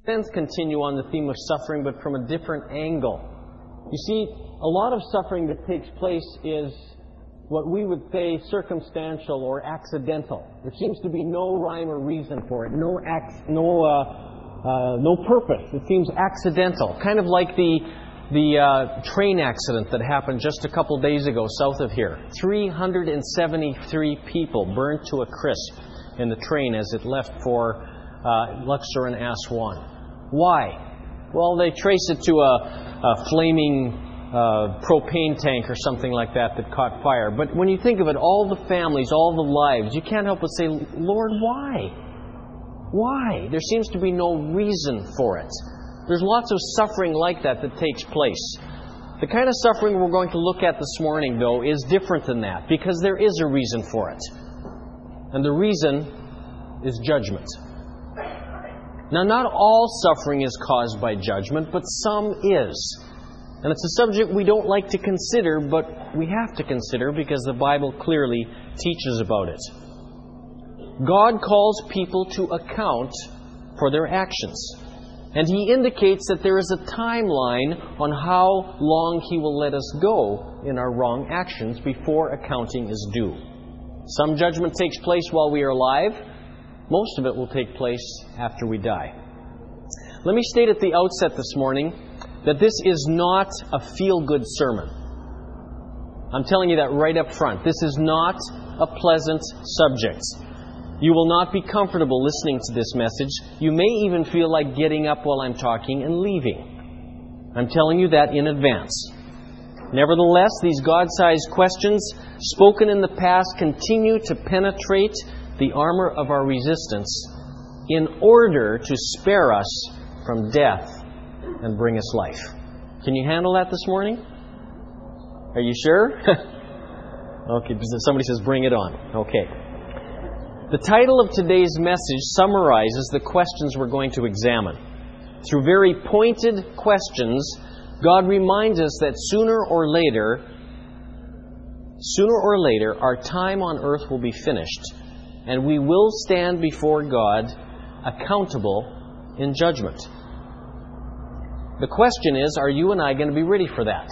Let's continue on the theme of suffering, but from a different angle. You see, a lot of suffering that takes place is what we would say circumstantial or accidental. There seems to be no rhyme or reason for it, no purpose. It seems accidental, kind of like the train accident that happened just a couple days ago south of here. 373 people burned to a crisp in the train as it left for Luxor and Aswan. Why? Well, they trace it to a flaming propane tank or something like that caught fire. But when you think of it, all the families, all the lives, you can't help but say, Lord, why? Why? There seems to be no reason for it. There's lots of suffering like that takes place. The kind of suffering we're going to look at this morning, though, is different than that, because there is a reason for it. And the reason is judgment. Now, not all suffering is caused by judgment, but some is. And it's a subject we don't like to consider, but we have to consider because the Bible clearly teaches about it. God calls people to account for their actions. And He indicates that there is a timeline on how long He will let us go in our wrong actions before accounting is due. Some judgment takes place while we are alive. Most of it will take place after we die. Let me state at the outset this morning that this is not a feel-good sermon. I'm telling you that right up front. This is not a pleasant subject. You will not be comfortable listening to this message. You may even feel like getting up while I'm talking and leaving. I'm telling you that in advance. Nevertheless, these God-sized questions spoken in the past continue to penetrate the armor of our resistance in order to spare us from death and bring us life. Can you handle that this morning? Are you sure? Okay, somebody says bring it on. Okay. The title of today's message summarizes the questions we're going to examine. Through very pointed questions, God reminds us that sooner or later, our time on earth will be finished, and we will stand before God accountable in judgment. The question is, are you and I going to be ready for that?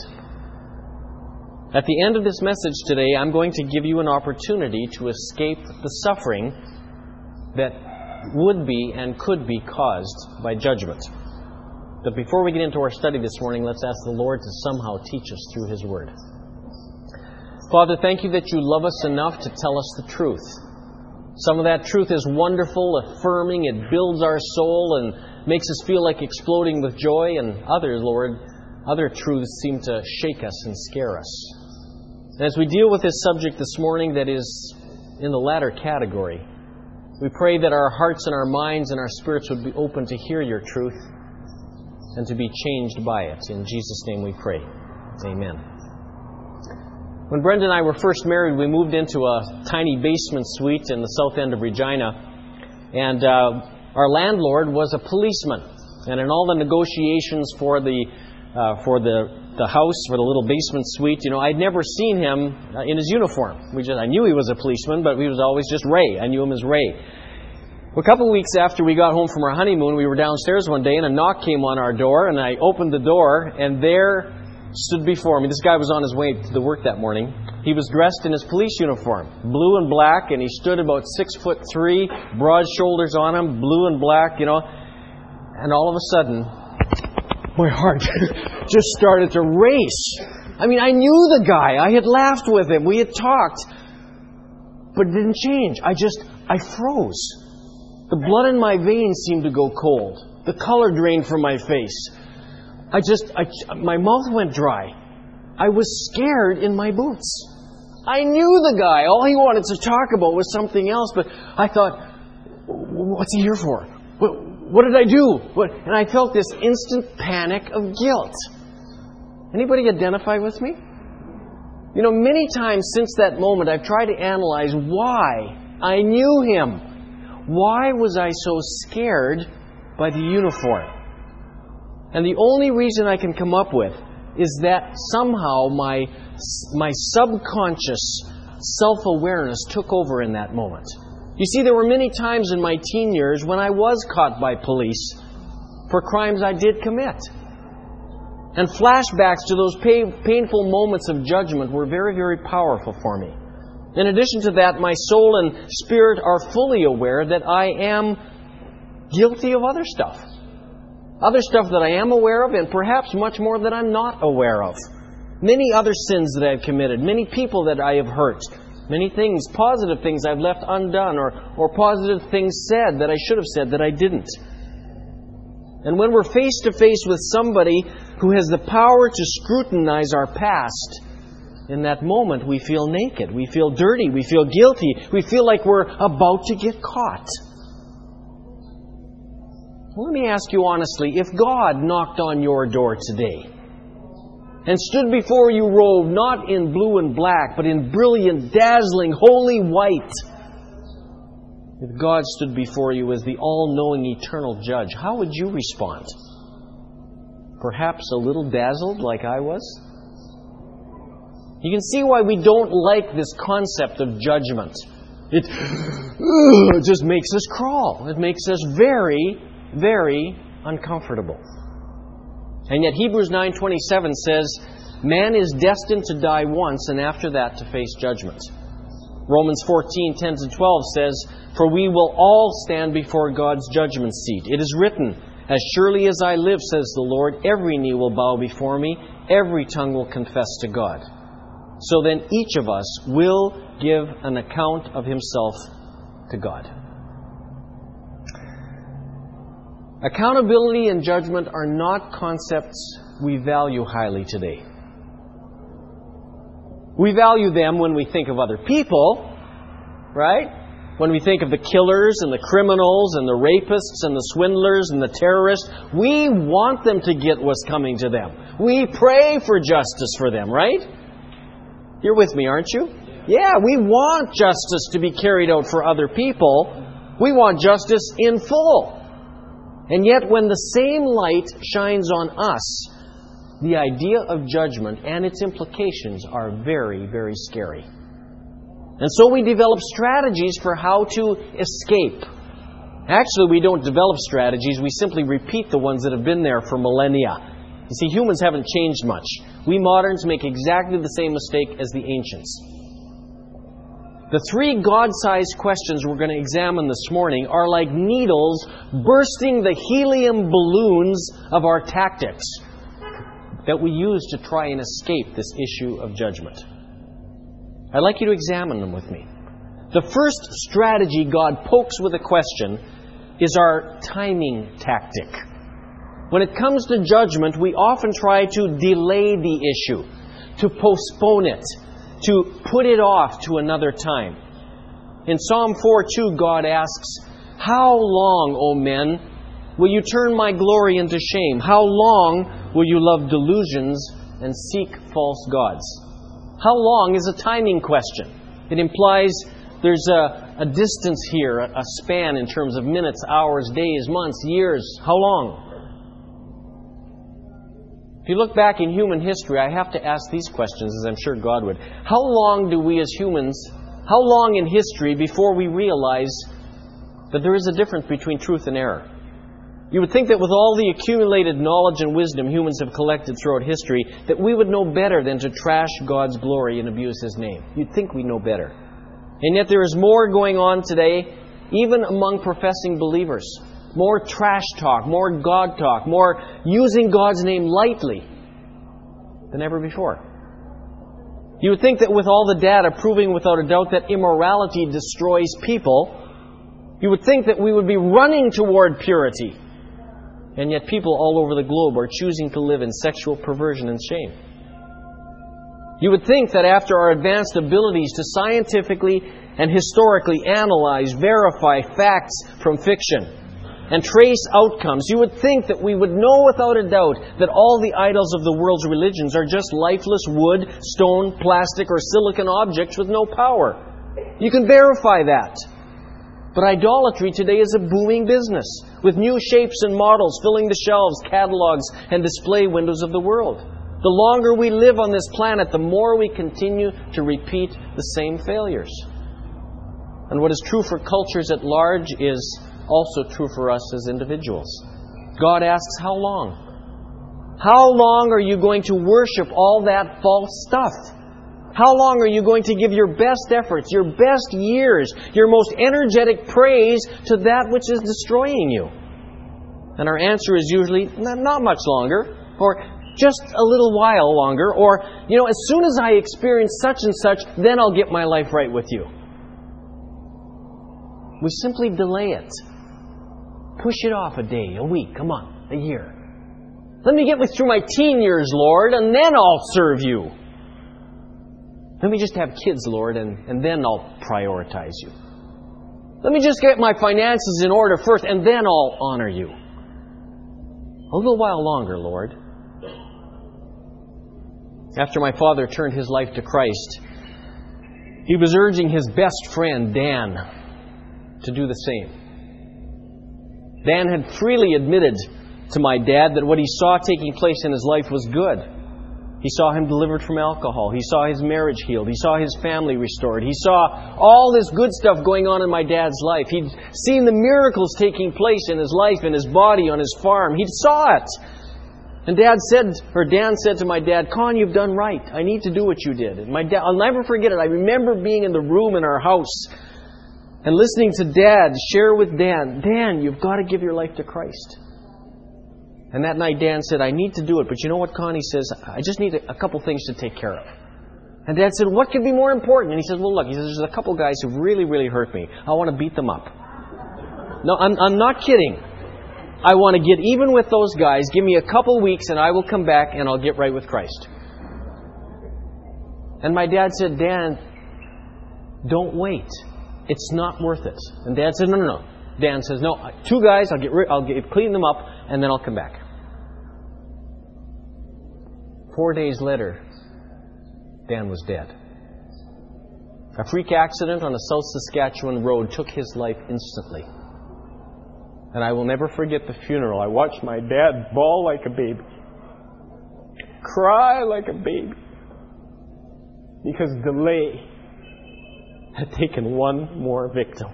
At the end of this message today, I'm going to give you an opportunity to escape the suffering that would be and could be caused by judgment. But before we get into our study this morning, let's ask the Lord to somehow teach us through His Word. Father, thank you that you love us enough to tell us the truth. Some of that truth is wonderful, affirming, it builds our soul and makes us feel like exploding with joy, and other truths seem to shake us and scare us. And as we deal with this subject this morning that is in the latter category, we pray that our hearts and our minds and our spirits would be open to hear your truth and to be changed by it. In Jesus' name we pray. Amen. When Brenda and I were first married, we moved into a tiny basement suite in the south end of Regina. And our landlord was a policeman. And in all the negotiations for the house, for the little basement suite, I'd never seen him in his uniform. I knew he was a policeman, but he was always just Ray. I knew him as Ray. A couple of weeks after we got home from our honeymoon, we were downstairs one day, and a knock came on our door, and I opened the door, and there stood before me. This guy was on his way to work that morning. He was dressed in his police uniform, blue and black, and he stood about 6'3", broad shoulders on him, blue and black, And all of a sudden, my heart just started to race. I mean, I knew the guy. I had laughed with him. We had talked. But it didn't change. I froze. The blood in my veins seemed to go cold. The color drained from my face. My mouth went dry. I was scared in my boots. I knew the guy. All he wanted to talk about was something else. But I thought, what's he here for? What did I do? And I felt this instant panic of guilt. Anybody identify with me? Many times since that moment, I've tried to analyze why I knew him. Why was I so scared by the uniform? And the only reason I can come up with is that somehow my subconscious self-awareness took over in that moment. You see, there were many times in my teen years when I was caught by police for crimes I did commit. And flashbacks to those painful moments of judgment were very, very powerful for me. In addition to that, my soul and spirit are fully aware that I am guilty of other stuff. Other stuff that I am aware of, and perhaps much more that I'm not aware of. Many other sins that I've committed, many people that I have hurt, many things, positive things I've left undone, or positive things said that I should have said that I didn't. And when we're face to face with somebody who has the power to scrutinize our past, in that moment we feel naked, we feel dirty, we feel guilty, we feel like we're about to get caught. Well, let me ask you honestly, if God knocked on your door today and stood before you robed not in blue and black, but in brilliant, dazzling, holy white, if God stood before you as the all-knowing eternal judge, how would you respond? Perhaps a little dazzled like I was? You can see why we don't like this concept of judgment. It just makes us crawl. It makes us very, very uncomfortable. And yet Hebrews 9:27 says, man is destined to die once and after that to face judgment. Romans 14:10-12 says, for we will all stand before God's judgment seat. It is written, as surely as I live, says the Lord, every knee will bow before me, every tongue will confess to God. So then each of us will give an account of himself to God. Accountability and judgment are not concepts we value highly today. We value them when we think of other people, right? When we think of the killers and the criminals and the rapists and the swindlers and the terrorists, we want them to get what's coming to them. We pray for justice for them, right? You're with me, aren't you? Yeah, we want justice to be carried out for other people. We want justice in full. And yet when the same light shines on us, the idea of judgment and its implications are very, very scary. And so we develop strategies for how to escape. Actually, we don't develop strategies. We simply repeat the ones that have been there for millennia. You see, humans haven't changed much. We moderns make exactly the same mistake as the ancients. The three God-sized questions we're going to examine this morning are like needles bursting the helium balloons of our tactics that we use to try and escape this issue of judgment. I'd like you to examine them with me. The first strategy God pokes with a question is our timing tactic. When it comes to judgment, we often try to delay the issue, to postpone it, to put it off to another time. In Psalm 4:2, God asks, how long, O men, will you turn my glory into shame? How long will you love delusions and seek false gods? How long is a timing question. It implies there's a distance here, a span in terms of minutes, hours, days, months, years. How long? If you look back in human history, I have to ask these questions, as I'm sure God would. How long do we as humans, how long in history before we realize that there is a difference between truth and error? You would think that with all the accumulated knowledge and wisdom humans have collected throughout history, that we would know better than to trash God's glory and abuse His name. You'd think we know better. And yet there is more going on today, even among professing believers. More trash talk, more God talk, more using God's name lightly than ever before. You would think that with all the data proving without a doubt that immorality destroys people, you would think that we would be running toward purity. And yet people all over the globe are choosing to live in sexual perversion and shame. You would think that after our advanced abilities to scientifically and historically analyze, verify facts from fiction, and trace outcomes, you would think that we would know without a doubt that all the idols of the world's religions are just lifeless wood, stone, plastic, or silicon objects with no power. You can verify that. But idolatry today is a booming business, with new shapes and models filling the shelves, catalogs, and display windows of the world. The longer we live on this planet, the more we continue to repeat the same failures. And what is true for cultures at large is also true for us as individuals. God asks, how long? How long are you going to worship all that false stuff? How long are you going to give your best efforts, your best years, your most energetic praise to that which is destroying you? And our answer is usually, not much longer, or just a little while longer, or, as soon as I experience such and such, then I'll get my life right with you. We simply delay it. Push it off a day, a week, a month, a year. Let me get through my teen years, Lord, and then I'll serve you. Let me just have kids, Lord, and then I'll prioritize you. Let me just get my finances in order first, and then I'll honor you. A little while longer, Lord. After my father turned his life to Christ, he was urging his best friend, Dan, to do the same. Dan had freely admitted to my dad that what he saw taking place in his life was good. He saw him delivered from alcohol. He saw his marriage healed. He saw his family restored. He saw all this good stuff going on in my dad's life. He'd seen the miracles taking place in his life, in his body, on his farm. He saw it. And Dan said to my dad, Con, you've done right. I need to do what you did. And my dad, I'll never forget it. I remember being in the room in our house and listening to Dad share with Dan, you've got to give your life to Christ. And that night Dan said, I need to do it. But you know what, Connie says? I just need a couple things to take care of. And Dad said, what could be more important? And he says, well, look, there's a couple guys who really, really hurt me. I want to beat them up. No, I'm not kidding. I want to get even with those guys. Give me a couple weeks and I will come back and I'll get right with Christ. And my dad said, Dan, don't wait. It's not worth it. And Dad said, no. Dan says, no, two guys, I'll clean them up and then I'll come back. 4 days later, Dan was dead. A freak accident on a South Saskatchewan road took his life instantly. And I will never forget the funeral. I watched my dad bawl like a baby. Cry like a baby. Because delay had taken one more victim.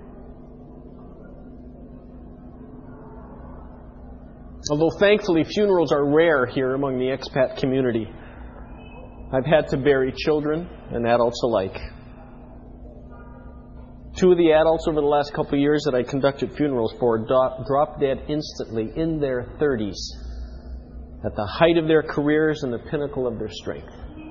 Although thankfully funerals are rare here among the expat community, I've had to bury children and adults alike. 2 of the adults over the last couple of years that I conducted funerals for dropped dead instantly in their 30s, at the height of their careers and the pinnacle of their strength.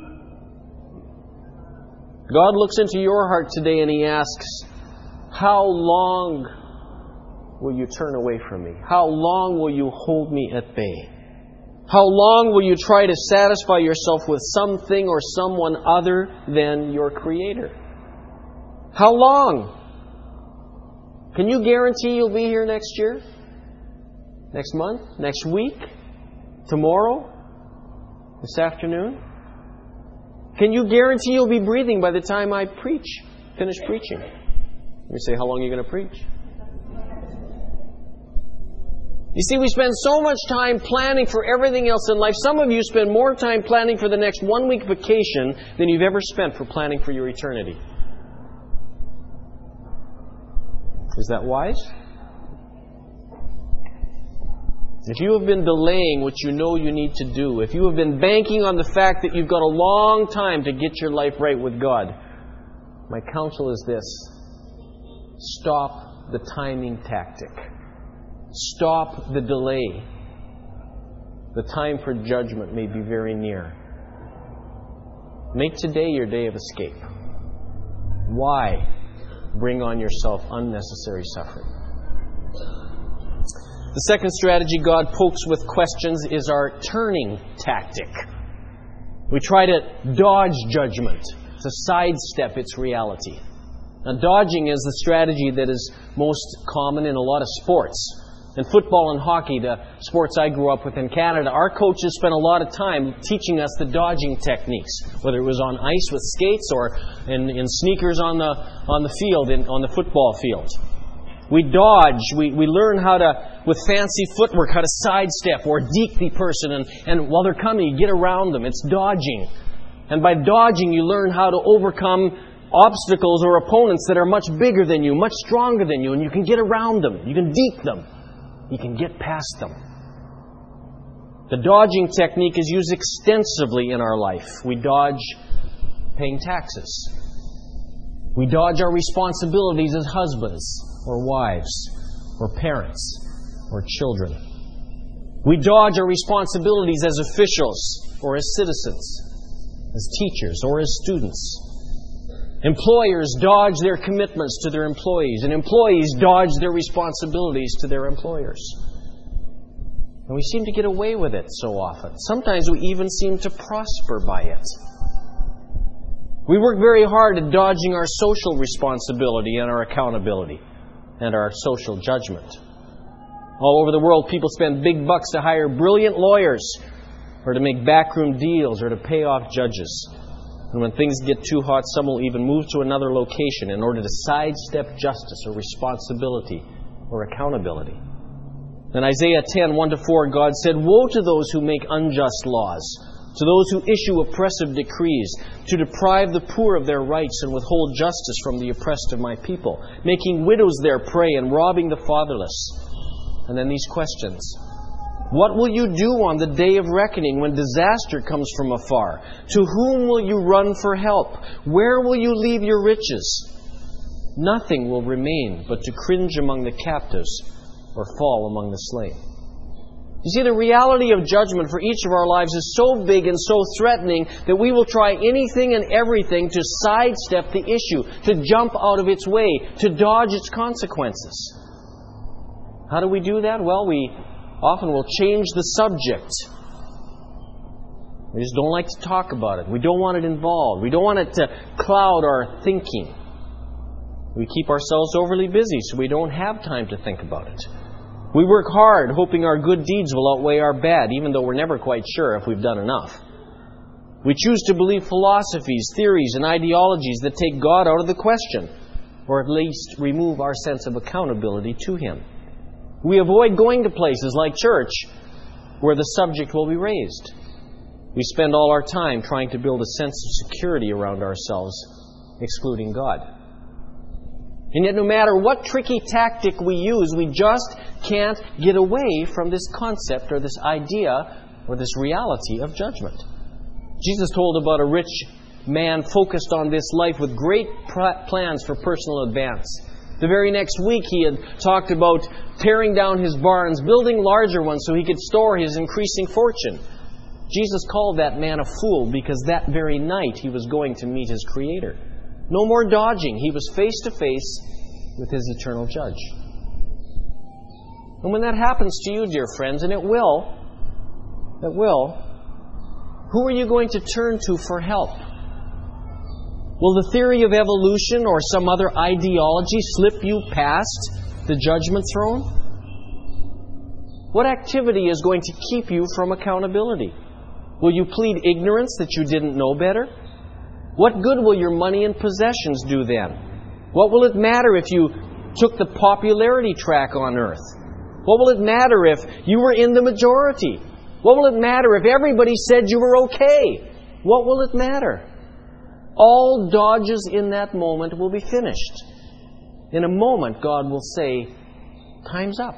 God looks into your heart today and He asks, how long will you turn away from me? How long will you hold me at bay? How long will you try to satisfy yourself with something or someone other than your Creator? How long? Can you guarantee you'll be here next year? Next month? Next week? Tomorrow? This afternoon? Can you guarantee you'll be breathing by the time I finish preaching? You say, how long are you going to preach? You see, we spend so much time planning for everything else in life. Some of you spend more time planning for the next 1 week vacation than you've ever spent for planning for your eternity. Is that wise? If you have been delaying what you know you need to do, if you have been banking on the fact that you've got a long time to get your life right with God, my counsel is this: stop the timing tactic. Stop the delay. The time for judgment may be very near. Make today your day of escape. Why bring on yourself unnecessary suffering? The second strategy God pokes with questions is our turning tactic. We try to dodge judgment, to sidestep its reality. Now, dodging is the strategy that is most common in a lot of sports. In football and hockey, the sports I grew up with in Canada, our coaches spent a lot of time teaching us the dodging techniques, whether it was on ice with skates or in sneakers on the field, on the football field. We dodge, we learn how to, with fancy footwork, how to sidestep or deke the person, and while they're coming, you get around them. It's dodging. And by dodging, you learn how to overcome obstacles or opponents that are much bigger than you, much stronger than you, and you can get around them. You can deke them. you can get past them. The dodging technique is used extensively in our life. We dodge paying taxes. We dodge our responsibilities as husbands or wives or parents or children. We dodge our responsibilities as officials or as citizens, as teachers or as students. Employers dodge their commitments to their employees, and employees dodge their responsibilities to their employers. And we seem to get away with it so often. Sometimes we even seem to prosper by it. We work very hard at dodging our social responsibility and our accountability and our social judgment. All over the world, people spend big bucks to hire brilliant lawyers or to make backroom deals or to pay off judges. And when things get too hot, some will even move to another location in order to sidestep justice or responsibility or accountability. In Isaiah 10, 1-4, God said, "Woe to those who make unjust laws, to those who issue oppressive decrees, to deprive the poor of their rights and withhold justice from the oppressed of my people, making widows their prey and robbing the fatherless." And then these questions. What will you do on the day of reckoning when disaster comes from afar? To whom will you run for help? Where will you leave your riches? Nothing will remain but to cringe among the captives or fall among the slain. You see, the reality of judgment for each of our lives is so big and so threatening that we will try anything and everything to sidestep the issue, to jump out of its way, to dodge its consequences. How do we do that? Well, we often will change the subject. We just don't like to talk about it. We don't want it involved. We don't want it to cloud our thinking. We keep ourselves overly busy so we don't have time to think about it. We work hard hoping our good deeds will outweigh our bad, even though we're never quite sure if we've done enough. We choose to believe philosophies, theories, and ideologies that take God out of the question, or at least remove our sense of accountability to Him. We avoid going to places like church where the subject will be raised. We spend all our time trying to build a sense of security around ourselves, excluding God. And yet, no matter what tricky tactic we use, we just can't get away from this concept or this idea or this reality of judgment. Jesus told about a rich man focused on this life with great plans for personal advance. The very next week he had talked about tearing down his barns, building larger ones so he could store his increasing fortune. Jesus called that man a fool because that very night he was going to meet his Creator. No more dodging. He was face to face with his eternal judge. And when that happens to you, dear friends, and it will, who are you going to turn to for help? Will the theory of evolution or some other ideology slip you past the judgment throne? What activity is going to keep you from accountability? Will you plead ignorance that you didn't know better? What good will your money and possessions do then? What will it matter if you took the popularity track on earth? What will it matter if you were in the majority? What will it matter if everybody said you were okay? What will it matter? All dodges in that moment will be finished. In a moment, God will say, "Time's up."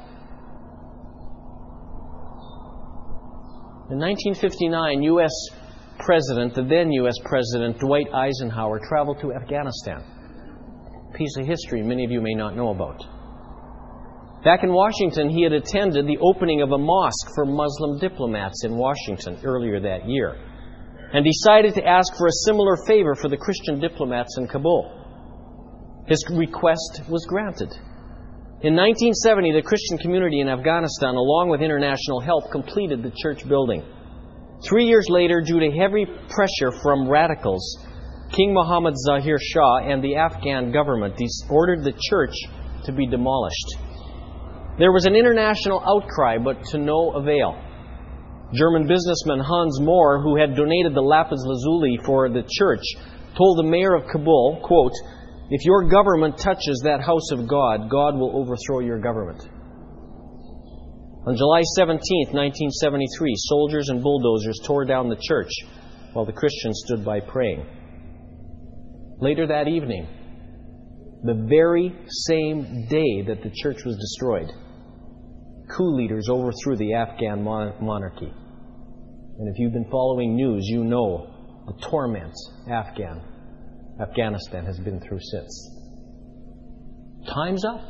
In 1959, the then U.S. President Dwight Eisenhower traveled to Afghanistan. A piece of history many of you may not know about. Back in Washington, he had attended the opening of a mosque for Muslim diplomats in Washington earlier that year, and decided to ask for a similar favor for the Christian diplomats in Kabul. His request was granted. In 1970, the Christian community in Afghanistan, along with international help, completed the church building. 3 years later, due to heavy pressure from radicals, King Mohammad Zahir Shah and the Afghan government ordered the church to be demolished. There was an international outcry, but to no avail. German businessman Hans Mohr, who had donated the lapis lazuli for the church, told the mayor of Kabul, quote, "If your government touches that house of God, God will overthrow your government." On July 17, 1973, soldiers and bulldozers tore down the church while the Christians stood by praying. Later that evening, the very same day that the church was destroyed, coup leaders overthrew the Afghan monarchy. And if you've been following news, you know the torment Afghanistan has been through since. Time's up.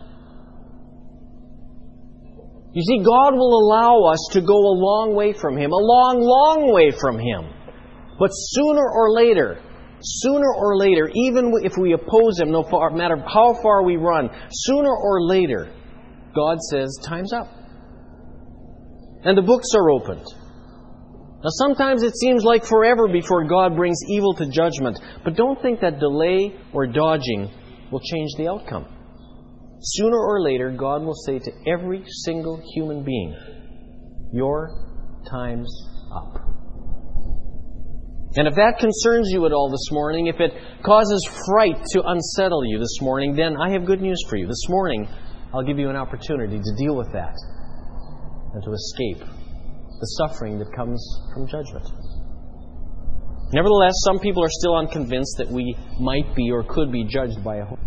You see, God will allow us to go a long way from Him, a long, long way from Him. But sooner or later, even if we oppose Him, no matter how far we run, sooner or later, God says, time's up. And the books are opened. Now sometimes it seems like forever before God brings evil to judgment, but don't think that delay or dodging will change the outcome. Sooner or later, God will say to every single human being, your time's up. And if that concerns you at all this morning, if it causes fright to unsettle you this morning, then I have good news for you. This morning, I'll give you an opportunity to deal with that and to escape the suffering that comes from judgment. Nevertheless, some people are still unconvinced that we might be or could be judged by a holy.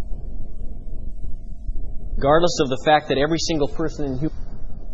Regardless of the fact that every single person in human,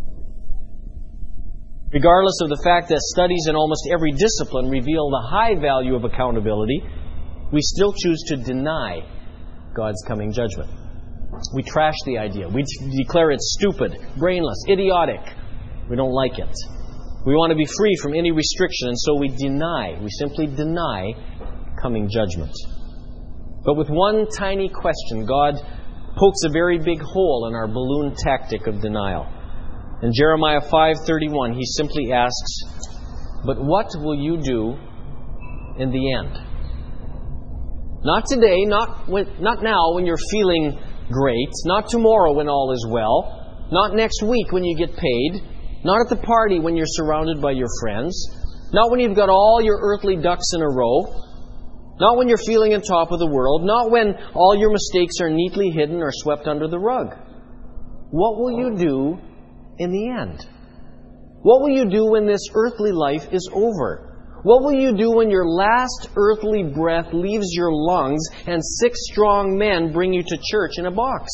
regardless of the fact that studies in almost every discipline reveal the high value of accountability, we still choose to deny God's coming judgment. We trash the idea. We declare it stupid, brainless, idiotic. We don't like it. We want to be free from any restriction, and so we simply deny coming judgment. But with one tiny question, God pokes a very big hole in our balloon tactic of denial. In Jeremiah 5:31, He simply asks, "But what will you do in the end?" Not today, not now when you're feeling great, not tomorrow when all is well, not next week when you get paid, not at the party when you're surrounded by your friends, not when you've got all your earthly ducks in a row, not when you're feeling on top of the world, not when all your mistakes are neatly hidden or swept under the rug. What will you do in the end? What will you do when this earthly life is over? What will you do when your last earthly breath leaves your lungs and 6 strong men bring you to church in a box?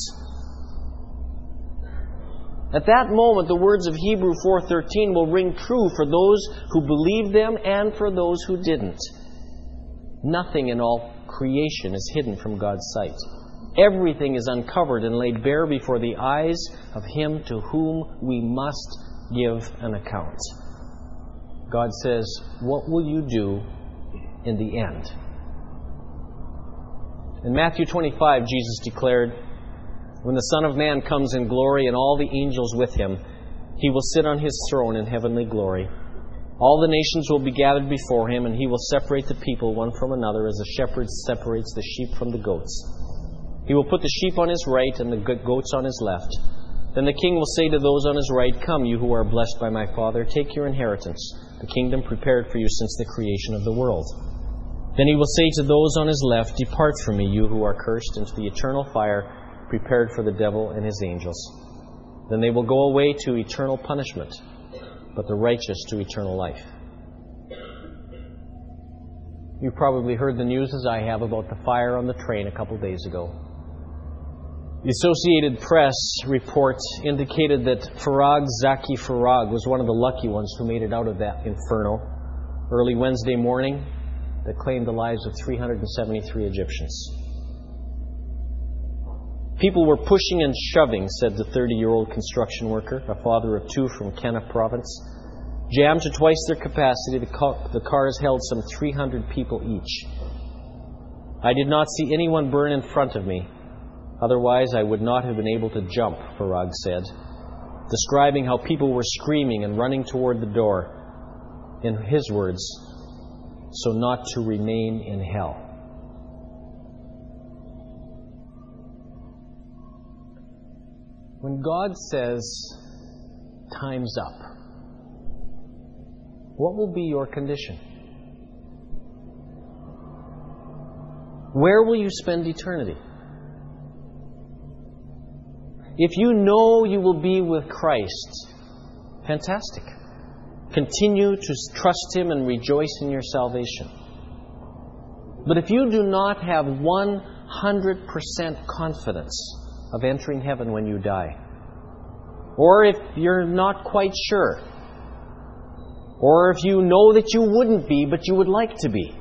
At that moment, the words of Hebrews 4:13 will ring true for those who believed them and for those who didn't. Nothing in all creation is hidden from God's sight. Everything is uncovered and laid bare before the eyes of Him to whom we must give an account. God says, what will you do in the end? In Matthew 25, Jesus declared, "When the Son of Man comes in glory and all the angels with Him, He will sit on His throne in heavenly glory. All the nations will be gathered before Him, and He will separate the people one from another as a shepherd separates the sheep from the goats. He will put the sheep on His right and the goats on His left. Then the King will say to those on His right, 'Come, you who are blessed by my Father, take your inheritance, the kingdom prepared for you since the creation of the world.' Then He will say to those on His left, 'Depart from me, you who are cursed, into the eternal fire prepared for the devil and his angels.' Then they will go away to eternal punishment, but the righteous to eternal life." You've probably heard the news as I have about the fire on the train a couple days ago. The Associated Press report indicated that Farag Zaki Farag was one of the lucky ones who made it out of that inferno early Wednesday morning that claimed the lives of 373 Egyptians. "People were pushing and shoving," said the 30-year-old construction worker, a father of 2 from Kenya province. "Jammed to twice their capacity, the cars held some 300 people each. I did not see anyone burn in front of me. Otherwise, I would not have been able to jump," Farag said, describing how people were screaming and running toward the door. In his words, "so not to remain in hell." When God says, "Time's up," what will be your condition? Where will you spend eternity? If you know you will be with Christ, fantastic. Continue to trust Him and rejoice in your salvation. But if you do not have 100% confidence of entering heaven when you die, Or if you're not quite sure. Or if you know that you wouldn't be, but you would like to be.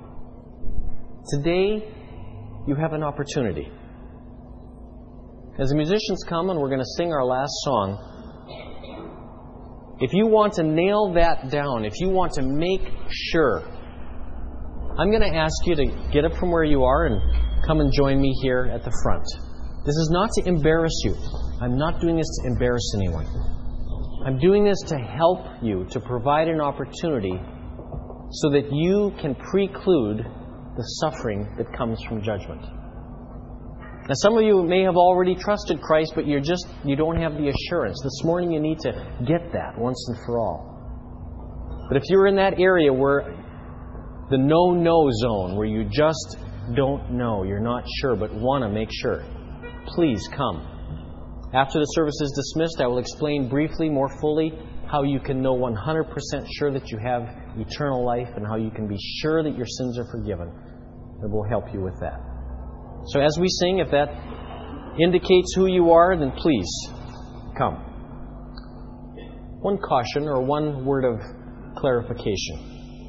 Today, you have an opportunity. As the musicians come and we're going to sing our last song, if you want to nail that down, if you want to make sure, I'm going to ask you to get up from where you are and come and join me here at the front. This is not to embarrass you. I'm not doing this to embarrass anyone. I'm doing this to help you, to provide an opportunity so that you can preclude the suffering that comes from judgment. Now, some of you may have already trusted Christ, but you don't have the assurance. This morning you need to get that once and for all. But if you're in that area where the no-no zone, where you just don't know, you're not sure, but want to make sure, please come. After the service is dismissed, I will explain briefly, more fully, how you can know 100% sure that you have eternal life and how you can be sure that your sins are forgiven. It will help you with that. So as we sing, if that indicates who you are, then please come. One caution or one word of clarification.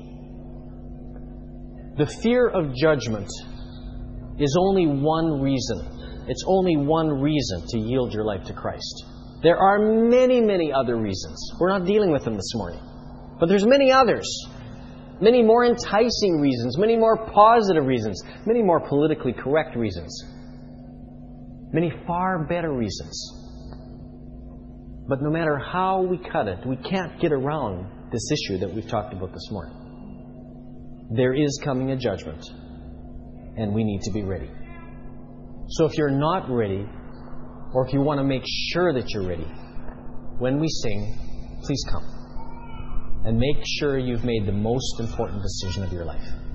The fear of judgment is only one reason. It's only one reason to yield your life to Christ. There are many, many other reasons. We're not dealing with them this morning. But there's many others. Many more enticing reasons, many more positive reasons, many more politically correct reasons, many far better reasons. But no matter how we cut it, we can't get around this issue that we've talked about this morning. There is coming a judgment, and we need to be ready. So if you're not ready, or if you want to make sure that you're ready, when we sing, please come. And make sure you've made the most important decision of your life.